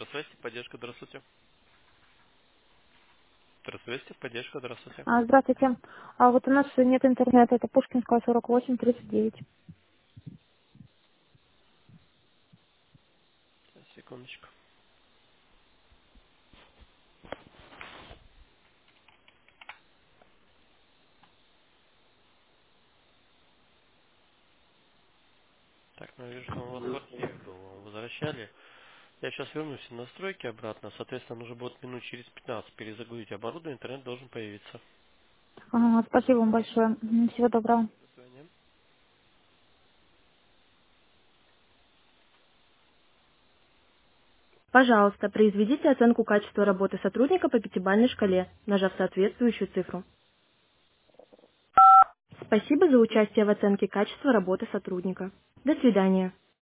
Здравствуйте, поддержка, здравствуйте. Здравствуйте, поддержка, здравствуйте. Здравствуйте. А вот у нас нет интернета, это Пушкинская, 4839. Сейчас, секундочку. Так, ну, я вижу, что у вас в квартире был, вам возвращали. Я сейчас вернусь в настройки обратно, соответственно, нужно будет минут через 15 перезагрузить оборудование, интернет должен появиться. Спасибо вам большое. Всего доброго. До свидания. Пожалуйста, произведите оценку качества работы сотрудника по пятибалльной шкале, нажав соответствующую цифру. Спасибо за участие в оценке качества работы сотрудника. До свидания.